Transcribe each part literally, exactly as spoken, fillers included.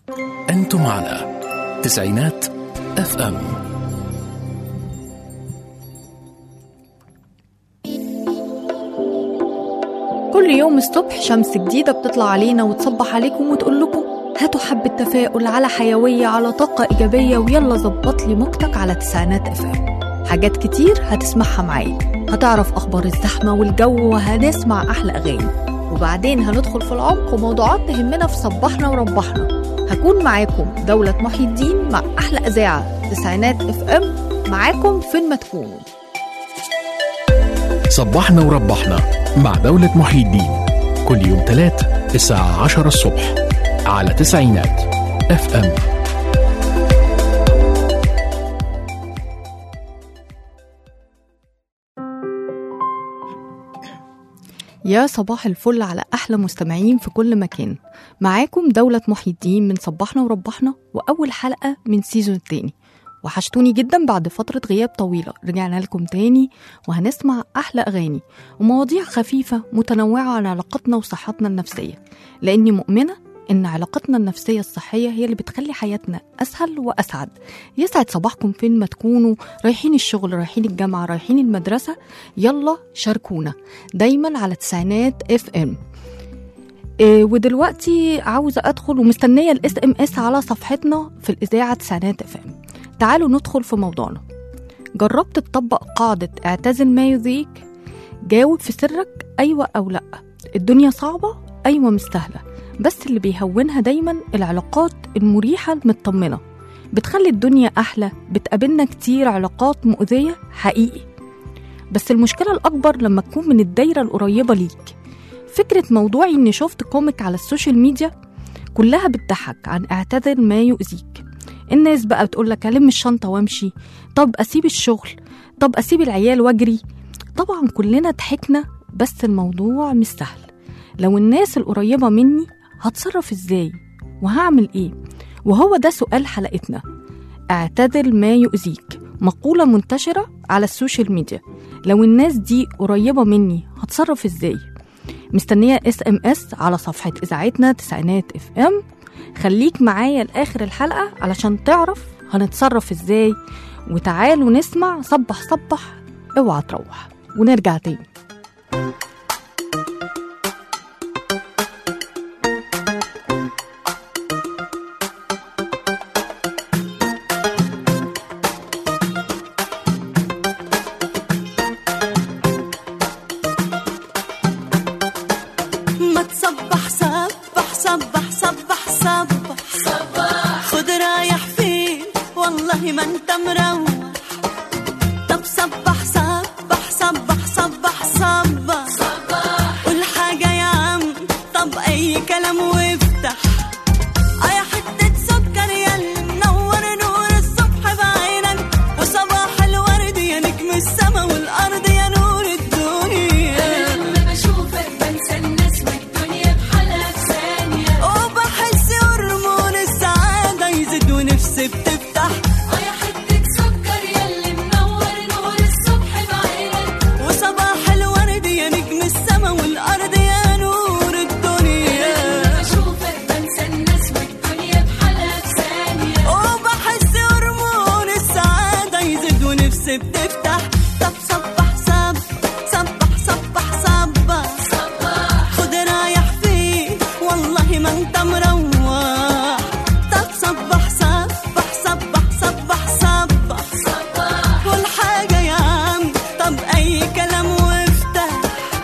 أنتم على تسعينات اف ام. كل يوم الصبح شمس جديدة بتطلع علينا وتصبح عليكم وتقول لكم هاتوا حبة تفاؤل، على حيوية، على طاقة إيجابية، ويلا زبط لي موجتك على تسعينات اف ام. حاجات كتير هتسمعها معايا، هتعرف أخبار الزحمة والجو، وهنسمع أحلى أغاني، وبعدين هندخل في العمق وموضوعات تهمنا في صبحنا وربحنا. هكون معاكم دولة محي الدين مع أحلى إذاعة تسعينات اف ام، معاكم فين ما تكونوا. صبحنا وربحنا مع دولة محي الدين كل يوم تلات الساعة عشرة الصبح على تسعينات اف ام. يا صباح الفل على أحلى مستمعين في كل مكان. معاكم دولة محي الدين من صبحنا وربحنا، وأول حلقة من سيزون التاني. وحشتوني جدا بعد فترة غياب طويلة، رجعنا لكم تاني وهنسمع أحلى أغاني ومواضيع خفيفة متنوعة عن علاقتنا وصحتنا النفسية، لأني مؤمنة إن علاقتنا النفسية الصحية هي اللي بتخلي حياتنا أسهل وأسعد. يسعد صباحكم فين ما تكونوا، رايحين الشغل، رايحين الجامعة، رايحين المدرسة، يلا شاركونا دايما على تسعينات اف ام. إيه ودلوقتي عاوزة أدخل ومستنية الاس ام اس على صفحتنا في الإذاعة تسعينات اف ام. تعالوا ندخل في موضوعنا. جربت تطبق قاعدة اعتزل ما يؤذيك؟ جاوب في سرك أيوة أو لأ. الدنيا صعبة؟ أيوة مش سهلة، بس اللي بيهونها دايما العلاقات المريحة المطمنة، بتخلي الدنيا أحلى. بتقابلنا كتير علاقات مؤذية حقيقي، بس المشكلة الأكبر لما تكون من الدايرة القريبة ليك. فكرة موضوعي إني شفت كوميك على السوشيال ميديا كلها بتضحك عن اعتذر ما يؤذيك. الناس بقى بتقولك ألم الشنطة وامشي، طب أسيب الشغل، طب أسيب العيال واجري. طبعا كلنا ضحكنا، بس الموضوع مش سهل. لو الناس القريبة مني هتصرف ازاي وهعمل ايه؟ وهو ده سؤال حلقتنا. اعتذر ما يؤذيك، مقولة منتشرة على السوشيال ميديا. لو الناس دي قريبة مني هتصرف ازاي؟ مستنية اس ام اس على صفحة اذاعتنا تسعينات اف ام. خليك معايا لاخر الحلقة علشان تعرف هنتصرف ازاي. وتعالوا نسمع صبح صبح اوعى تروح، ونرجع تاني. ما انت مروح، طب صبح صبح صبح صبح صبح صبح، قول حاجة يا عم، طب أي كلام وافتح. أي حتة سكر ياللي منور نور الصبح بعينك، وصباح الورد يا نجم السما والأرض يا نور الدنيا. أنا لما بشوفك بنسى الناس والدنيا بحالها في ثانية، وبحس هرمون السعادة يزيد ونفسي بتفتح. بتفتح. طب صبح صب صبح صبح صبح صبح، خد رايح فين والله ما انت مروح. طب صبح صبح صبح صبح صبح صبح، قول حاجة يا عم، طب أي كلام وافتح.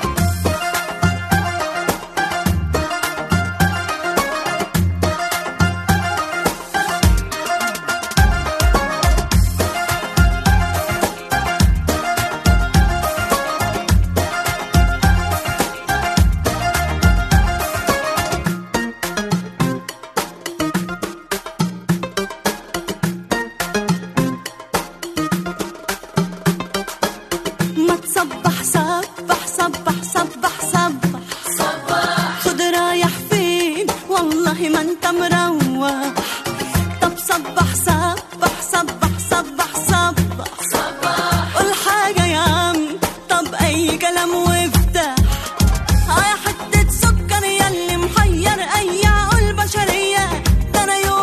صبح صبح صبح صبح صبح صبح، خد رايح فين والله ما انت مروح. طب صبح صبح صبح صبح صبح صبح، قول حاجة يا عم، طب أي كلام وافتح. هاي حتة سكر ياللي محير أي عقول بشرية، ده أنا يوم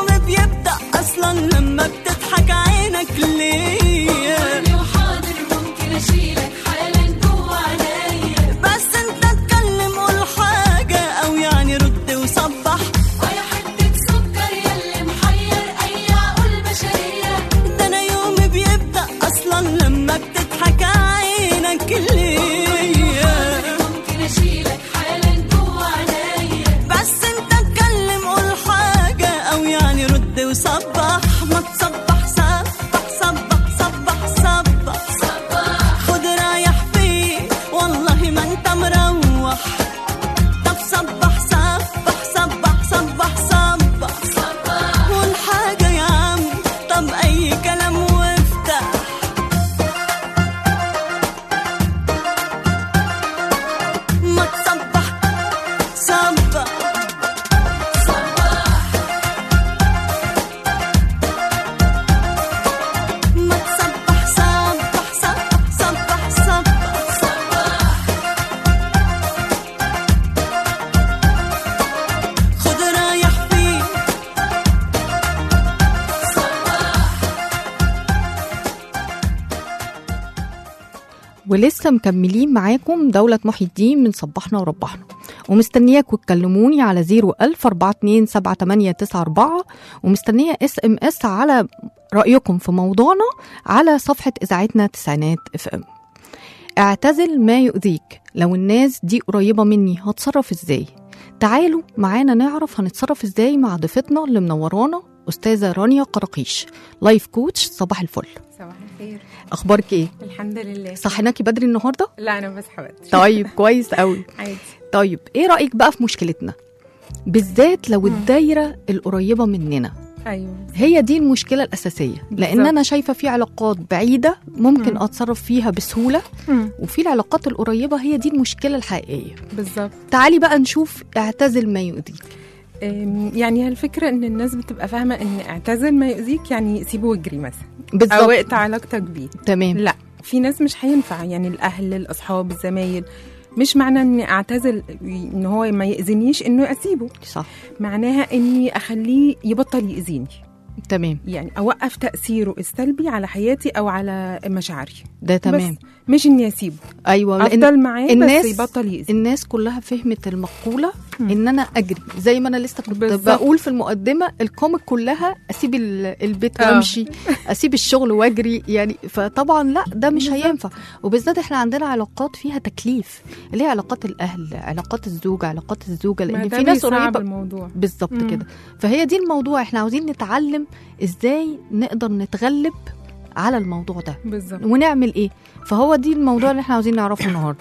ولسه مكملين معاكم دولة محي الدين من صبحنا وربحنا، ومستنياكوا تكلموني على زيرو ألف أربعة اتنين سبعة تمانية تسعة أربعة، ومستنية اس ام اس على رأيكم في موضوعنا على صفحة إذاعتنا تسعينات اف ام. اعتزل ما يؤذيك، لو الناس دي قريبة مني هتصرف ازاي؟ تعالوا معانا نعرف هنتصرف ازاي مع ضيفتنا اللي منورانا أستاذة رانيا قراقيش، لايف كوتش. صباح الفل. صباح الخير. أخبارك إيه؟ الحمد لله. صحيناكي بدري النهاردة؟ لا أنا بصحى بدري. طيب كويس قوي. عادي. طيب إيه رأيك بقى في مشكلتنا؟ بالذات لو الدايرة القريبة مننا. أيوة. هي دي المشكلة الأساسية، لأن بالزبط. أنا شايفة في علاقات بعيدة ممكن مم. أتصرف فيها بسهولة، مم. وفي العلاقات القريبة هي دي المشكلة الحقيقية. بالظبط. تعالي بقى نشوف اعتزل ما يؤذيك. أم، يعني الفكرة إن الناس بتبقى فاهمة إن اعتزل ما يؤذيك يعني سيبه ويجري مثلا، أو بالظبط. اقطع علاقتك بيه. تمام. لا، في ناس مش هينفع، يعني الأهل الأصحاب الزمايل، مش معنى إني أعتزل إن هو ما يأذينيش إنه أسيبه، صح. معناها إني أخليه يبطل يأذيني، تمام. يعني أوقف تأثيره السلبي على حياتي أو على مشاعري. ده تمام. بس مش إني أسيبه، أيوة. أفضل معاه الناس بس يبطل يأذي. الناس كلها فهمت المقولة مم. ان انا اجري، زي ما انا لسه كنت بالزبط. بقول في المقدمة الكوميك كلها اسيب ال- البيت آه. وامشي، اسيب الشغل واجري، يعني فطبعا لا ده مش بالزبط. هينفع. وبالذات احنا عندنا علاقات فيها تكليف، اللي هي علاقات الاهل، علاقات الزوج، علاقات الزوجة، ما لان ده في ناس بيصعب قريبة الموضوع. بالظبط مم. كده. فهي دي الموضوع، احنا عاوزين نتعلم ازاي نقدر نتغلب على الموضوع ده بالظبط. ونعمل ايه. فهو دي الموضوع اللي احنا عاوزين نعرفه النهارده.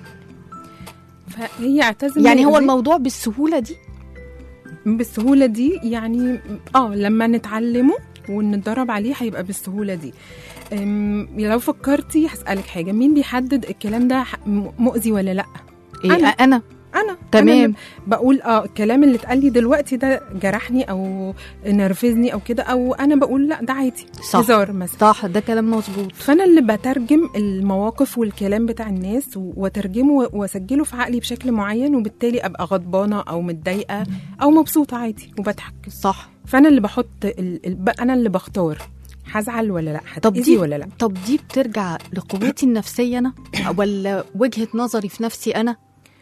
فهي اعتزل يعني هو يأذيك الموضوع بالسهولة دي؟ بالسهولة دي يعني اه لما نتعلمه ونتدرب عليه هيبقى بالسهولة دي. أم، لو فكرتي هسألك حاجة، مين بيحدد الكلام ده ح- م- مؤذي ولا لا؟ إيه أنا. انا أنا تمام. أنا اللي بقول اه الكلام اللي اتقال لي دلوقتي ده جرحني أو نرفزني أو كده، أو أنا بقول لا ده عادي، صح. هزار مثلا. صح، ده كلام مظبوط. فأنا اللي بترجم المواقف والكلام بتاع الناس و- وترجمه وأسجله في عقلي بشكل معين، وبالتالي أبقى غضبانة أو متضايقة أو مبسوطة عادي وبضحك. صح. فانا اللي بحط ال... ال... انا اللي بختار هزعل ولا لا، طب هتأذي دي ولا لا. طب دي بترجع لقوتي النفسية أنا ولا وجهة نظري في نفسي أنا؟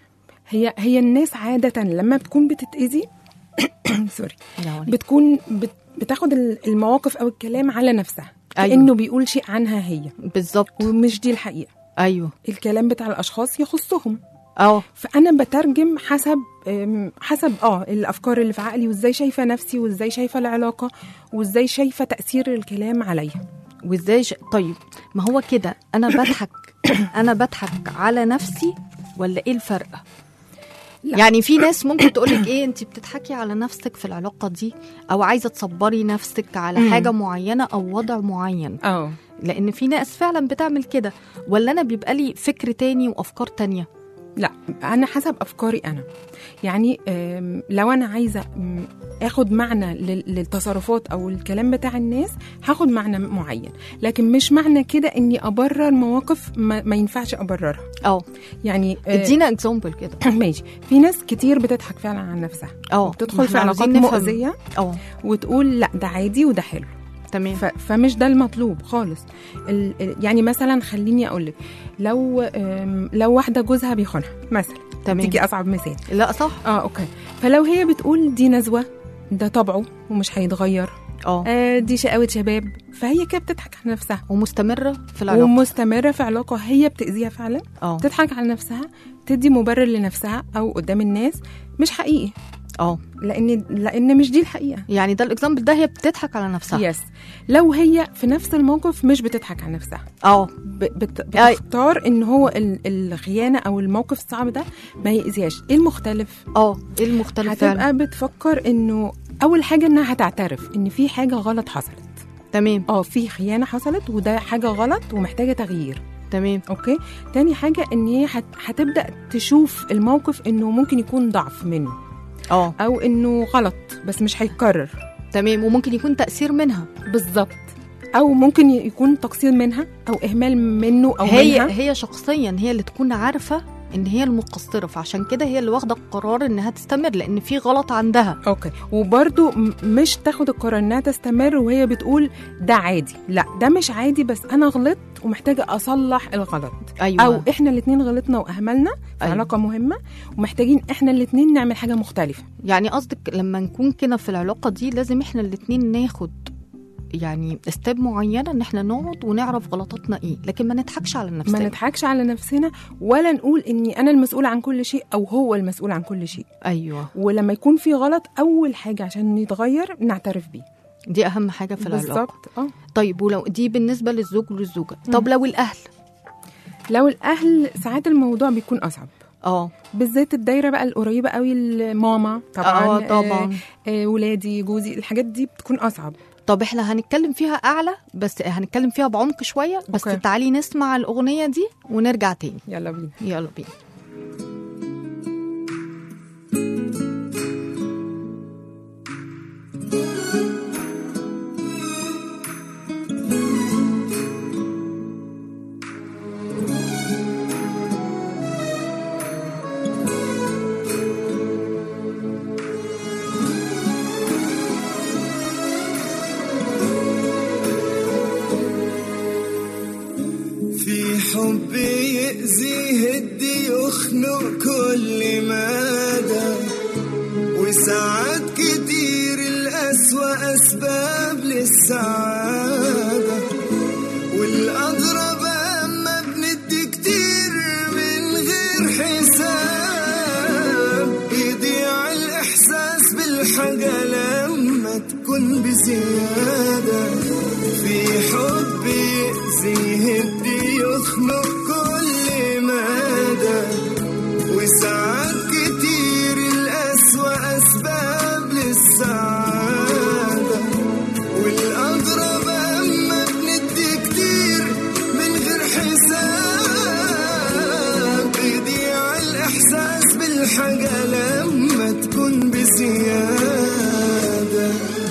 هي هي الناس عاده لما بتكون بتتأذي سوري لا ولا. بتكون بت... بتاخد المواقف او الكلام على نفسها، أيوة. كأنه بيقول شيء عنها هي، بالظبط. ومش دي الحقيقه. أيوه. الكلام بتاع الاشخاص يخصهم، اه فانا بترجم حسب أم، حسب اه الافكار اللي في عقلي، وازاي شايفه نفسي، وازاي شايفه العلاقه، وازاي شايفه تاثير الكلام عليا. وازاي ش... طيب ما هو كده أنا بضحك أنا بضحك على نفسي ولا إيه الفرق؟ لا. يعني في ناس ممكن تقولك ايه انت بتضحكي على نفسك في العلاقة دي، او عايزة تصبري نفسك على مم. حاجة معينة او وضع معين، اه لان في ناس فعلا بتعمل كده. ولا انا بيبقى لي فكر تاني وافكار تانية؟ لا، انا حسب افكاري انا. يعني أم، لو انا عايزه أم، اخد معنى لل- للتصرفات او الكلام بتاع الناس، هاخد معنى معين، لكن مش معنى كده اني ابرر مواقف ما, ما ينفعش ابررها. اه يعني آه، ادينا اكزامبل كده. ماشي. في ناس كتير بتضحك فعلا عن نفسها، اه بتدخل في إحنا علاقات عاوزين نفهم. مؤذيه اه وتقول لا ده عادي وده حلو. تمام. ف... فمش ده المطلوب خالص. ال... ال- يعني مثلا خليني اقول لك، لو أم، لو واحده جوزها بيخونها مثلا، تمام. تيجي اصعب مثال. لا صح. اه اوكي. فلو هي بتقول دي نزوه، ده طبعه ومش هيتغير، اه آه دي شقاوة شباب، فهي كده بتضحك على نفسها ومستمرة في العلاقة. ومستمرة في علاقة هي بتأذيها فعلا، اه تضحك على نفسها، تدي مبرر لنفسها أو قدام الناس مش حقيقي، اه لأن لأن مش دي الحقيقة. يعني ده الاكزامبل ده هي بتضحك على نفسها. يس. لو هي في نفس الموقف مش بتضحك على نفسها، اه ب- بت- بتختار ان هو ال- الخيانة أو الموقف الصعب ده ما يأذيهاش. ايه المختلف؟ اه ايه المختلف فعلا؟ هتبقى بتفكر انه اول حاجه انها هتعترف ان في حاجه غلط حصلت. تمام. اه في خيانه حصلت وده حاجه غلط ومحتاجه تغيير. تمام. اوكي. تاني حاجه ان هي هت... هتبدا تشوف الموقف انه ممكن يكون ضعف منه اه او انه غلط بس مش هيتكرر. تمام. وممكن يكون تأثير منها. بالظبط. او ممكن يكون تقصير منها او اهمال منه او هي منها. هي شخصيا هي اللي تكون عارفه ان هي المقصره، فعشان كده هي اللي واخده القرار انها تستمر لان في غلط عندها. اوكي. وبرده مش تاخد القرار انها تستمر وهي بتقول ده عادي، لا ده مش عادي، بس انا غلطت ومحتاجه اصلح الغلط. أيوة. او احنا الاثنين غلطنا واهملنا في أيوة. علاقه مهمه ومحتاجين احنا الاثنين نعمل حاجه مختلفه. يعني قصدك لما نكون كده في العلاقة دي لازم احنا الاتنين ناخد يعني استاب معينة ان احنا نقعد ونعرف غلطاتنا ايه، لكن ما نضحكش على نفسنا. ما نضحكش على نفسنا ولا نقول اني انا المسؤول عن كل شيء او هو المسؤول عن كل شيء. ايوه. ولما يكون في غلط اول حاجه عشان يتغير نعترف بيه. دي اهم حاجة في العلاقة. بالظبط. اه طيب ولو دي بالنسبة للزوج والزوجة، طب لو الاهل؟ لو الاهل ساعات الموضوع بيكون اصعب. اه بالذات الدايره بقى القريبه قوي، الماما طبعا. اه طبعا. آه آه ولادي جوزي، الحاجات دي بتكون اصعب. طب احنا هنتكلم فيها اعلى، بس هنتكلم فيها بعمق شوية، بس أوكي. تعالي نسمع الأغنية دي ونرجع تاني. يلا بينا. يلا بينا. في حب يأذي يهدي يخنق كل مدى، وساعات كتير الأسوأ أسباب للسعادة، والأغرب أما بندي كتير من غير حساب، يضيع الإحساس بالحاجة لما تكون بزيادة. في حب يأذي يهدي يخنق كل مدى، وساعات كتير الأسوأ أسباب للسعادة، والأغرب أما بندي كتير من غير حساب، يضيع الإحساس بالحاجة لما تكون بزيادة،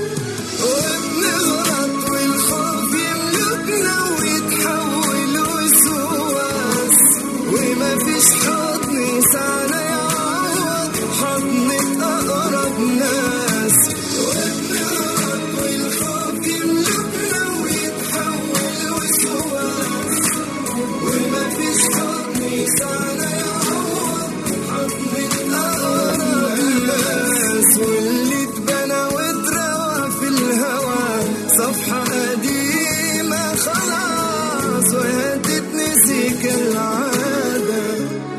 وبنغلط والخوف يملكنا ويتحول وسواس، وما فيش حضن يسعنا يعوض حضنة أقرب ناس، وبنغلط والخوف يملكنا ويتحول وسواس، وما فيش حضن يسعنا يعوض حضنة أقرب ناس، واللي اتبنى واتروى في الهوى صفحة قديمة خلاص وهتتنسي كالعادة.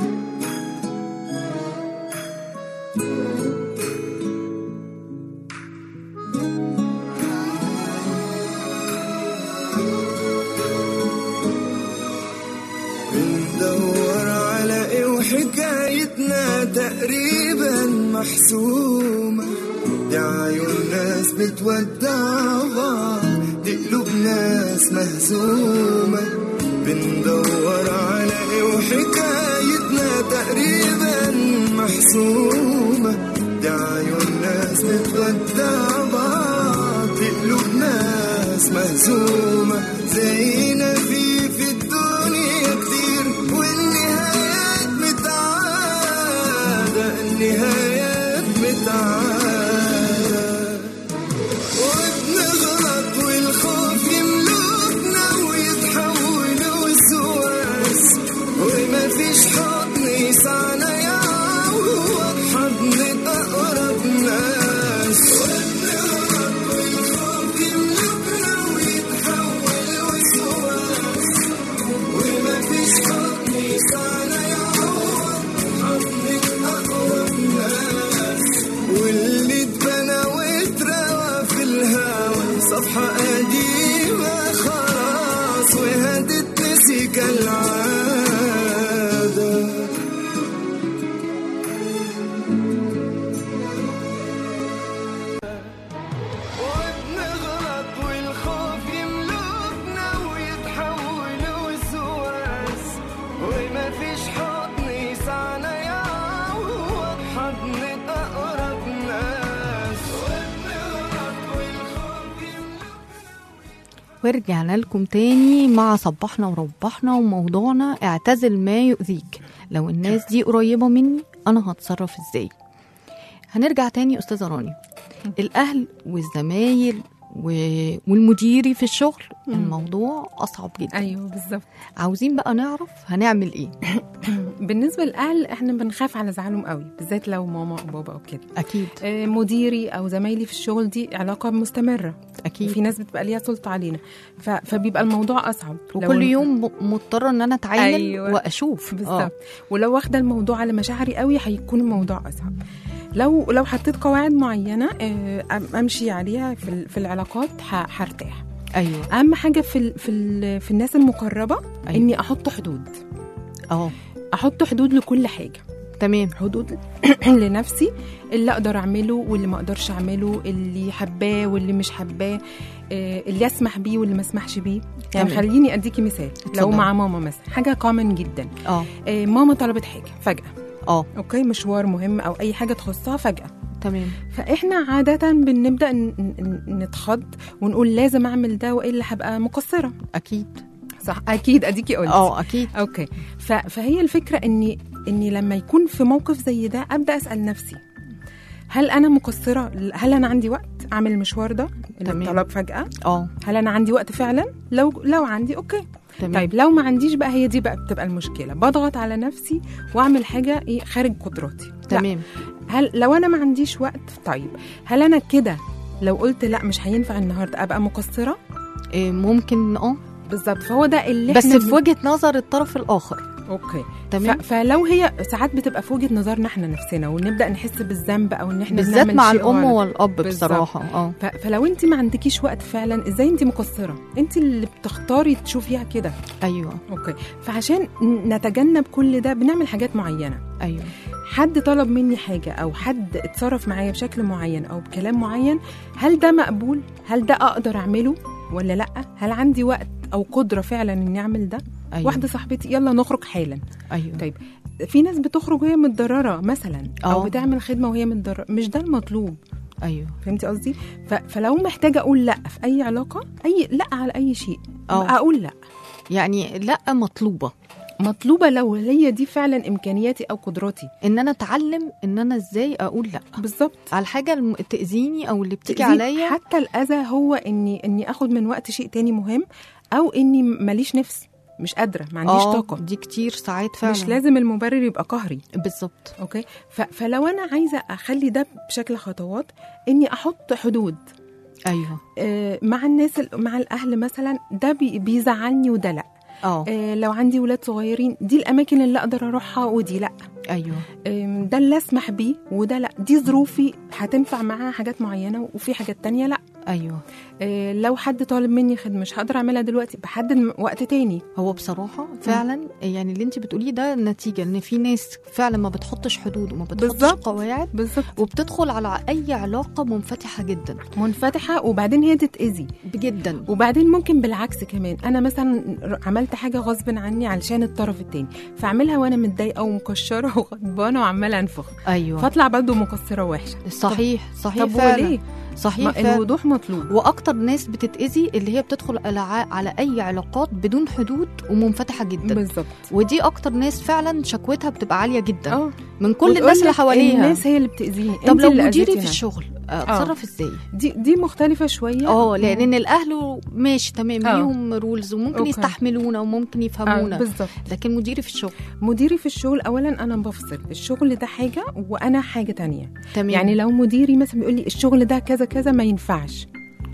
بندور على ايه وحكايتنا تقريبا محسومة، دي عيون ناس بتودع بعض، دي قلوب ناس مهزومة. بندور على ايه وحكايتنا تقريبا محسومة، دي عيون ناس بتودع بعض، دي قلوب ناس مهزومة. زينا في في الدنيا كتير والنهايات متعادة، النهايات متعادة، وبنغلط والخوف يملكنا ويتحول وسواس، وما فيش حضن يسعنا يعوض حضنة أقرب ناس، وبنغلط والخوف يملكنا ويتحول وسواس، وما فيش حضن يسعنا يعوض حضنة أقرب ناس، واللي اتبنى واتروى في الهوى صفحة قديمة خلاص وهتتنسي كالعادة. وبنغلط والخوف يملكنا ويتحول وسواس، وما فيش حضن يسعنا يعوض حضنة أقرب ناس، وبنغلط والخوف يملكنا. ورجعنا لكم تاني مع صبحنا وربحنا، وموضوعنا اعتزل ما يؤذيك. لو الناس دي قريبة مني أنا هتصرف ازاي؟ هنرجع تاني أستاذة راني. الأهل والزمايل و- والمديري في الشغل الموضوع اصعب جدا. ايوه بالظبط. عاوزين بقى نعرف هنعمل ايه. بالنسبه للاهل احنا بنخاف على زعلهم قوي، بالذات لو ماما او بابا او كده. اكيد آه، مديري او زمايلي في الشغل دي علاقه مستمره، اكيد. في ناس بتبقى ليها سلطه علينا، ف... فبيبقى الموضوع اصعب. وكل يوم م- مضطره ان انا اتعامل أيوة. واشوف. بالظبط. آه. ولو واخده الموضوع على مشاعري قوي هيكون الموضوع اصعب. لو لو حطيت قواعد معينه آه، أم- امشي عليها في ال- في العلاقات ه- هرتاح. ايوه اهم حاجه في ال... في ال... في الناس المقربه أيوة. اني احط حدود. اه احط حدود لكل حاجه. تمام. حدود لنفسي، اللي اقدر اعمله واللي ما اقدرش اعمله، اللي حباه واللي مش حباه، آه، اللي اسمح بيه واللي ما اسمحش بيه. يعني تمام. خليني اديكي مثال. لو اتفضل. مع ماما مثلا حاجه كومن جدا، اه آه، ماما طلبت حاجه فجاه، اه اوكي، مشوار مهم او اي حاجه تخصها فجاه، تمام. فاحنا عاده بنبدا ن- ن- نتخض ونقول لازم اعمل ده والا هبقى مقصره. اكيد صح، اكيد اديكي قلتي. اه اكيد. اوكي. ف... فهي الفكره اني اني لما يكون في موقف زي ده ابدا اسال نفسي، هل انا مقصره؟ هل انا عندي وقت اعمل المشوار ده اللي تمام. طلب فجاه؟ اه هل انا عندي وقت فعلا؟ لو لو عندي اوكي. تمام. طيب لو ما عنديش بقى، هي دي بقى بتبقى المشكله، بضغط على نفسي واعمل حاجه ايه خارج قدراتي. لا. تمام. هل لو انا ما عنديش وقت، طيب هل انا كده لو قلت لا مش هينفع النهارده ابقى مقصره؟ إيه ممكن اه بالظبط. فهو ده اللي بس احنا في بن- وجهة نظر الطرف الآخر. اوكي تمام. ف... فلو هي ساعات بتبقى في وجهه نظرنا احنا نفسنا ونبدا نحس بالذنب او ان احنا بالذات بنعمل مع شيء الأم غلط. والأب بالظبط. بصراحة. اه ف... فلو انت ما عندكيش وقت فعلا، ازاي انت مقصره؟ انت اللي بتختاري تشوفيها كده. أيوه اوكي. فعشان ن- نتجنب كل ده بنعمل حاجات معينه. أيوه حد طلب مني حاجه او حد اتصرف معايا بشكل معين او بكلام معين، هل ده مقبول؟ هل ده اقدر اعمله ولا لا؟ هل عندي وقت او قدره فعلا اني اعمل ده؟ أيوه واحده صاحبتي يلا نخرج حالا. أيوه طيب في ناس بتخرج وهي متضرره مثلا، او أه. بتعمل خدمه وهي متضرره، مش ده المطلوب. أيوه فهمتي قصدي؟ ف... فلو محتاجه اقول لا في اي علاقه، اي لا على اي شيء، أه. اقول لا. يعني لا مطلوبة، مطلوبه لو هي دي فعلا امكانياتي او قدراتي. إن أنا أتعلم إن أنا إزاي أقول لا بالظبط. على الحاجة اللي تأذيني أو اللي بتيجي تأذيني. عليا. حتى الاذى هو اني اني اخد من وقت شيء تاني مهم، او اني ماليش نفس، مش قادره، ما عنديش آه، طاقه. دي كتير ساعات فعلا. مش لازم المبرر يبقى قهري. بالظبط. اوكي. ف... فلو انا عايزه اخلي ده بشكل خطوات، اني احط حدود أيوه آه، مع الناس ال- مع الاهل مثلا، ده بي- بيزعلني وده لا. اه آه، لو عندي ولاد صغيرين، دي الاماكن اللي اقدر اروحها ودي لا. أيوه آم، ده اللي اسمح بيه وده لا. دي ظروفي هتنفع معاها حاجات معينه وفي حاجات تانية لا. أيوه. آه، لو حد طالب مني خدمه مش هقدر اعملها دلوقتي، بحدد م- وقت تاني. هو بصراحة فعلا يعني اللي انت بتقوليه ده نتيجة ان في ناس فعلا ما بتحطش حدود وما بتحطش بالظبط. قواعد، بالظبط. وبتدخل على اي علاقة منفتحة جدا منفتحه وبعدين هي تتاذي. جدا. وبعدين ممكن بالعكس كمان، انا مثلا عملت حاجه غصب عني علشان الطرف التاني، فاعملها وانا متضايقه ومكشره وغضبانه وعماله انفخ، ايوه فاطلع برضه مقصره وحشه. صحيح صحيح طب فعلا. وليه؟ صحيح ما فعلا. الوضوح مطلوب. واكتر ناس بتتأذي اللي هي بتدخل على ع- على اي علاقات بدون حدود ومنفتحة جدا. بالظبط. ودي اكتر ناس فعلا شكوتها بتبقى عالية جدا اه من كل وتقول الناس اللي لك حواليها. الناس هي اللي بتاذيني. طب انت لو اللي مديري أذيتيني. في الشغل اتصرف ازاي؟ دي دي مختلفه شويه. اه لان الاهل ماشي تمام آه. ليهم رولز وممكن أوكي. يستحملونا وممكن آه يفهمونا، بالظبط. لكن مديري في الشغل مديري في الشغل، اولا انا بفصل الشغل ده حاجه وانا حاجه تانية. تمام. يعني لو مديري مثلا بيقول لي الشغل ده كذا كذا ما ينفعش،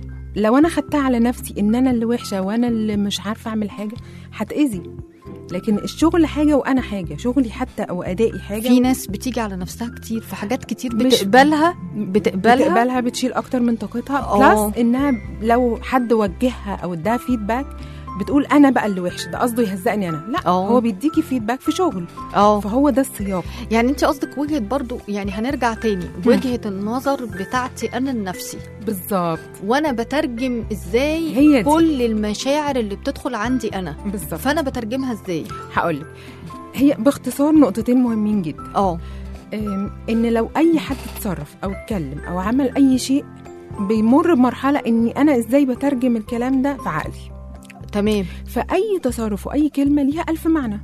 لو انا خدتها على نفسي ان انا اللي وحشه وانا اللي مش عارفه اعمل حاجه هتاذي. لكن الشغل حاجه وانا حاجه، شغلي حتى او ادائي حاجه. في ناس بتيجي على نفسها كتير في حاجات كتير مش- بتقبلها بتقبلها, بتقبلها بتشيل اكتر من طاقتها. آه. بلس انها لو حد وجهها او اداها فيدباك بتقول انا بقى اللي وحش، ده قصده يهزقني انا. لا آه. هو بيديكي فيدباك في شغل، اه فهو ده السياق. يعني انت قصدك وجهة برضو، يعني هنرجع تاني وجهة النظر بتاعتي انا النفسي، بالظبط. وانا بترجم ازاي هي دي. كل المشاعر اللي بتدخل عندي انا، بالظبط. فانا بترجمها ازاي؟ هقولك هي باختصار نقطتين مهمين جدا. اه أم، ان لو اي حد اتصرف او اتكلم او عمل اي شيء، بيمر بمرحله اني انا ازاي بترجم الكلام ده في عقلي. تمام فاي تصرف واي كلمه ليها الف معنى.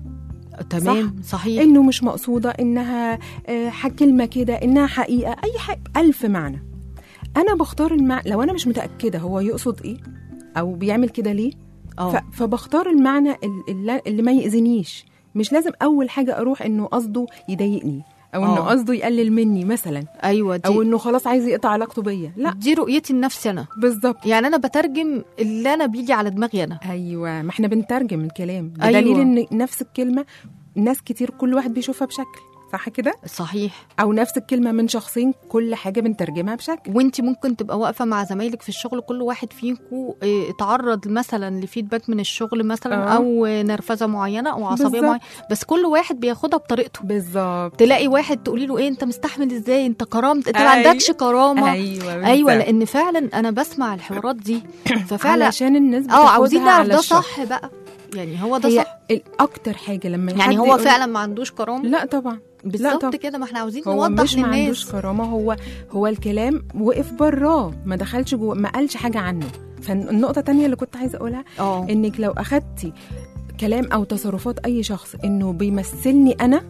تمام صح. صحيح. انه مش مقصوده، انها آه، ح- كلمه كده، انها حقيقه، اي حاجه الف معنى. انا بختار المع... لو انا مش متاكده هو يقصد ايه او بيعمل كده ليه، اه ف- فبختار المعنى ال- اللي, اللي ما يأذنيش. مش لازم اول حاجه اروح انه قصده يضايقني او انه آه. قصده يقلل مني مثلا، ايوه دي او انه خلاص عايز يقطع علاقته بيا. لا دي رؤيتي لنفسي انا، بالظبط. يعني انا بترجم اللي انا بيجي على دماغي انا. ايوه، ما احنا بنترجم الكلام، أيوة. بدليل ان نفس الكلمه ناس كتير كل واحد بيشوفها بشكل، صح كده؟ صحيح. او نفس الكلمه من شخصين كل حاجه بنترجمها بشكل. وانت ممكن تبقى واقفه مع زمايلك في الشغل، كل واحد فيكم اتعرض مثلا لفيدباك من الشغل مثلا آه. او نرفزه معينه او عصبيه بالظبط. معينه، بس كل واحد بياخدها بطريقته. بالظبط. تلاقي واحد تقولي له ايه انت مستحمل ازاي، انت كرامت، انت ما أيوة. عندكش كرامه. ايوه ايوه بالظبط. لان فعلا انا بسمع الحوارات دي ففعلا علشان الناس اه عاوزين بتاخدها نعرف على ده الشخص. صح بقى، يعني هو ده هي صح الاكتر حاجه لما يعني حد هو يقول- فعلا ما عندوش كرامه. لا طبعا. لا بالظبط طبعا. كده، ما احنا عاوزين هو نوضح مش ما عندوش للناس. كرامه، هو هو الكلام وقف براه، ما دخلش جوه، ما قالش حاجه عنه. فالنقطه الثانيه اللي كنت عايزه اقولها اه انك لو اخدتي كلام او تصرفات اي شخص انه بيمثلني انا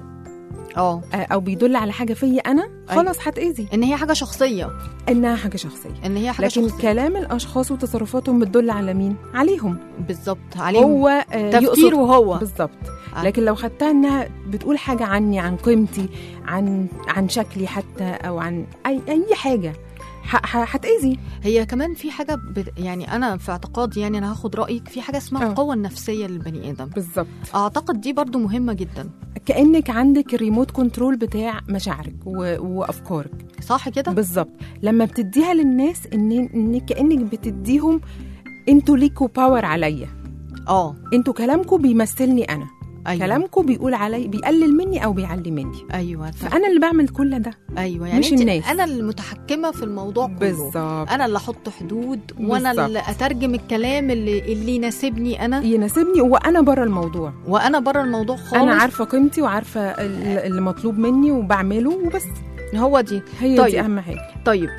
اه آه، او بيدل على حاجه فيا انا، أيوة. خلاص هتاذي ان هي حاجه شخصيه، انها حاجه شخصيه. ان هي حاجه لكن شخصيه كلام الاشخاص وتصرفاتهم بتدل على مين؟ عليهم. بالظبط عليهم هو آه، تفكيره يقصد- هو. بالظبط. آه. لكن لو خدتها انها بتقول حاجه عني، عن قيمتي، عن عن شكلي حتى، او عن اي اي حاجه، ح- ح- هتاذي. هي كمان في حاجه ب... يعني انا في اعتقادي، يعني انا هاخد رايك في حاجه اسمها آه. القوه النفسيه للبني ادم. بالظبط. اعتقد دي برضو مهمه جدا. كانك عندك الريموت كنترول بتاع مشاعرك و... وافكارك. صح كده. بالظبط. لما بتديها للناس ان ان كانك بتديهم انتوا ليكوا باور عليا، اه انتوا كلامكم بيمثلني انا، ايوه كلامكم بيقول علي، بيقلل مني او بيعلي مني، ايوه فانا اللي بعمل كل ده. ايوه يعني مش انت- الناس. انا المتحكمه في الموضوع كله. بالظبط. انا اللي احط حدود، وانا بالظبط. اللي اترجم الكلام اللي اللي يناسبني انا، يناسبني وانا بره الموضوع. وانا بره الموضوع خالص. انا عارفه قيمتي وعارفه ال- اللي مطلوب مني وبعمله وبس. هو دي. هي طيب. دي اهم حاجه. طيب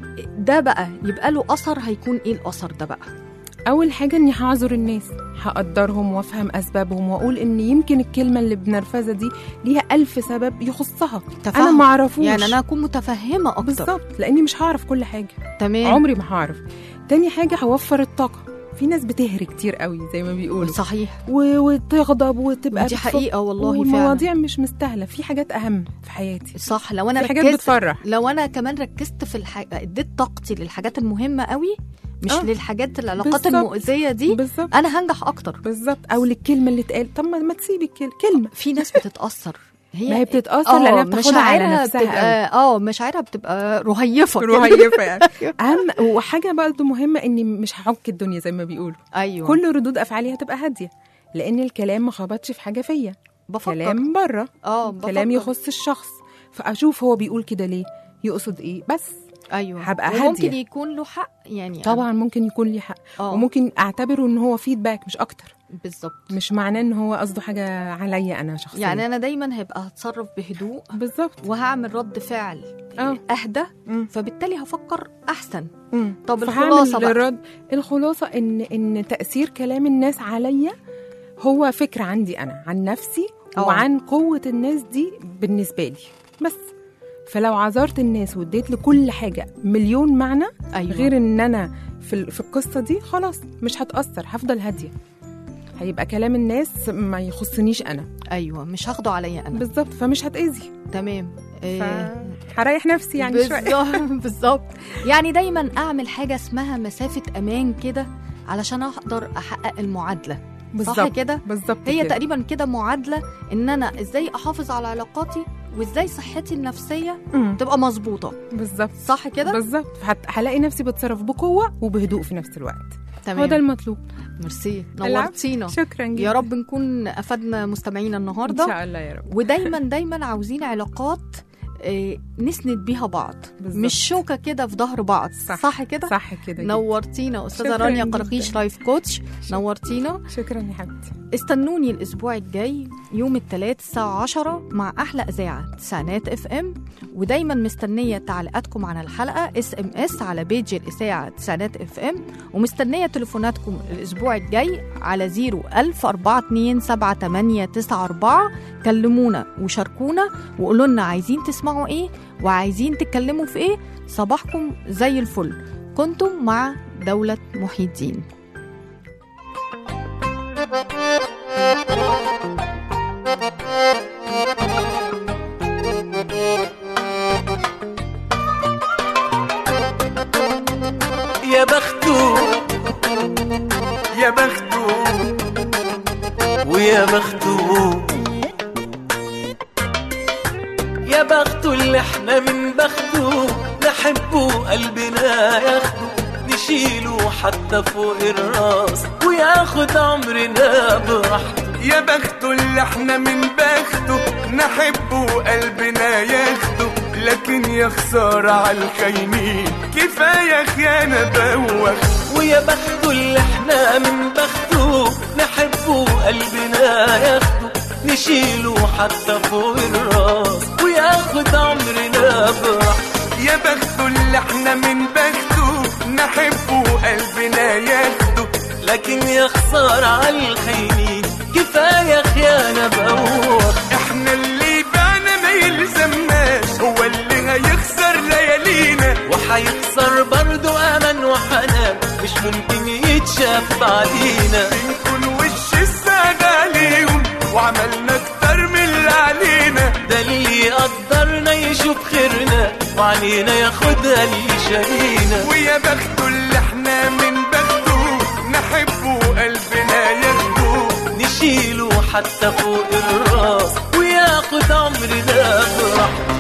ده بقى يبقى له اثر، هيكون ايه الاثر ده بقى؟ اول حاجه اني هعذر الناس، هقدرهم وافهم اسبابهم، واقول ان يمكن الكلمه اللي بنرفزه دي ليها ألف سبب يخصها تفهم. انا ما اعرفوش. يعني انا اكون متفهمه اكتر. بالظبط، لاني مش هعرف كل حاجه، تمام. عمري ما هعرف. تاني حاجه هوفر الطاقه. في ناس بتهري كتير قوي زي ما بيقولوا، صحيح. و- وتغضب وتبقى دي بتفك- حقيقه والله فعلا. والمواضيع مش مستاهله، في حاجات اهم في حياتي، صح. لو انا في حاجات ركزت، بتفرح. لو انا كمان ركزت في الحاجة، اديت طاقتي للحاجات المهمه قوي، مش آه. للحاجات العلاقات بالظبط. المؤذيه دي، بالظبط. انا هنجح اكتر. بالظبط. او للكلمه اللي اتقال، طب ما ما تسيبي الكل- كلمه. في ناس بتتاثر، هي ما هي بتتاثر آه، لانها بتاخدها على مشاعرها نفسها قوي. بتبقى اه مشاعرها بتبقى رهيفه كده. رهيفه يعني. اهم وحاجه برضه مهمه اني مش هعك الدنيا زي ما بيقولوا. ايوه كل ردود افعالي هتبقى هاديه، لان الكلام ما خبطش في حاجه فيا، بفكر. كلام بره، اه بفكر. كلام يخص الشخص، فاشوف هو بيقول كده ليه، يقصد ايه، بس ايوه هبقى وممكن هادية. يكون له حق يعني. طبعا ممكن يكون لي حق، اه وممكن اعتبره ان هو فيدباك مش اكتر، بالظبط. مش معناه ان هو قصده حاجه عليا انا شخصيا. يعني انا دايما هبقى هتصرف بهدوء، بالظبط. وهعمل رد فعل اه. اهدى، مم. فبالتالي هفكر احسن. مم. طب فهعمل الخلاصه بقى. الرد. الخلاصه ان ان تاثير كلام الناس عليا هو فكره عندي انا عن نفسي، أوه. وعن قوه الناس دي بالنسبه لي بس. فلو عذرت الناس واديت لكل حاجه مليون معنى، أيوة. غير ان انا في ال- في القصه دي خلاص مش هتاثر، هفضل هاديه، هيبقى كلام الناس ما يخصنيش انا. ايوه مش هاخده عليا انا. بالظبط. فمش هتاذي، تمام. إيه، فهريح نفسي يعني شويه. بالظبط بالظبط. يعني دايما اعمل حاجه اسمها مسافه امان كده، علشان اقدر احقق المعادله. صح بالظبط. كده. بالظبط هي كده. تقريبا كده معادله، ان انا ازاي احافظ على علاقاتي، وازاي صحتي النفسيه مم. تبقى مظبوطه. بالظبط. صح كده. بالظبط. فهت- هلاقي نفسي بتصرف بقوه وبهدوء في نفس الوقت. تمام. هو ده المطلوب. ميرسي، العفو. نورتينا. شكرا جدا. يا رب نكون افدنا مستمعينا ان النهارده. شاء الله يا رب. ودايما دايما عاوزين علاقات آه، نسند بيها بعض، بالظبط. مش شوكه كده في ظهر بعض. صح. صح كده. صح كده. نورتينا استاذه شكراً رانيا جداً. قرقيش لايف كوتش. نورتينا. شكرا يا حبيبتي. استنوني الاسبوع الجاي يوم الثلاث الساعه عشرة مع احلى اذاعه تسعينات اف ام. ودايما مستنيه تعليقاتكم عن الحلقه اس ام اس على بيج الاذاعه تسعينات اف ام، ومستنيه تليفوناتكم الاسبوع الجاي على زيرو ألف أربعة اتنين سبعة تمانية تسعة أربعة. كلمونا وشاركونا وقولوا لنا عايزين تسمعوا ايه وعايزين تتكلموا في ايه. صباحكم زي الفل. كنتم مع دولة محي الدين. ويا بخته يا بخته ويا بخته يا بخته اللي احنا من بخته نحبه قلبنا ياخده نشيله حتى فوق الراس وياخد عمرنا براحته. يا بخته اللي احنا من بخته نحبه قلبنا ياخده لكن يا خسارة عالخاينين كفاية خيانة بوخ. ويا بخته اللي احنا من بخته نحبه قلبنا ياخده نشيله حتى فوق الراس وياخد عمرنا براحته. يا بخته اللي احنا من بخته نحبه قلبنا ياخده لكن يا خسارة عالخاينين كفاية خيانة بوخ. احنا اللي بعنا ما يلزمناش هو اللي هيخسر ليالينا وحيخسر برضو أمل وحنان مش ممكن يتشاف بعدينا. بنكون وش السعد عليهم وعملنا اكتر من اللي علينا ده اللي يقدرنا يشوف خيرنا وعنينا ياخدها اللي شارينا. ويا بخته اللي احنا من بخته نحبه قلبنا ياخده نشيله حتى فوق الراس وياخد عمرنا براحته.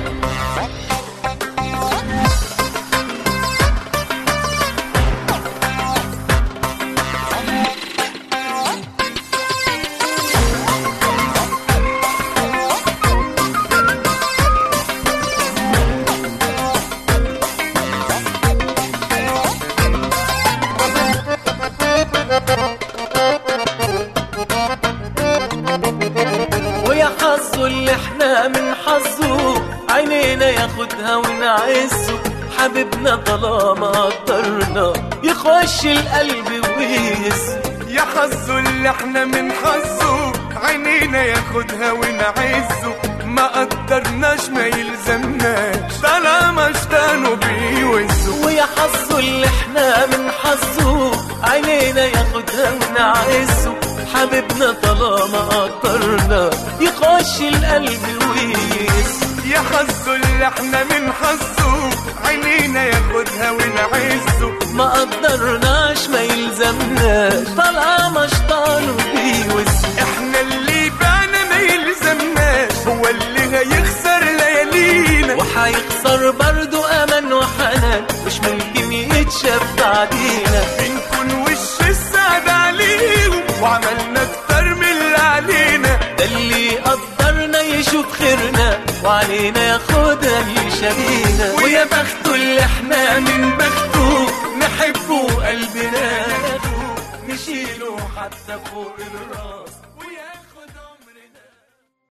ويا حظه اللي احنا من حظه عينينا ياخدها ونعزه حبيبنا طالما قدرنا يخش القلب ويهز. يا حظه اللي احنا من حظه عينينا ياخدها ونعزه ما قدرناش ما يلزمناش طالما اشتانوا بيوزوا. ويا حظه اللي احنا من حظه عينينا ياخدها ونعزه حبيبنا طالما قدرنا يخش القلب ويهز. يا حظه اللي احنا من حظه عينينا ياخدها ونعزه ما قدرناش ما يلزمناش طالما اشطانوا بيوزوا. احنا اللي بعنا ما يلزمناش هو اللي هيخسر ليالينا وحيخسر برضو أمل وحنان مش ممكن يتشاف بعدينا. بنكون وش السعد عليهم وعملنا اكتر من اللي علينا ده اللي يقدرنا يشوف خيرنا وعلينا ياخدها اللي شارينا. ويا بخته اللي احنا من بخته نحبه قلبنا نشيله حتى فوق الراس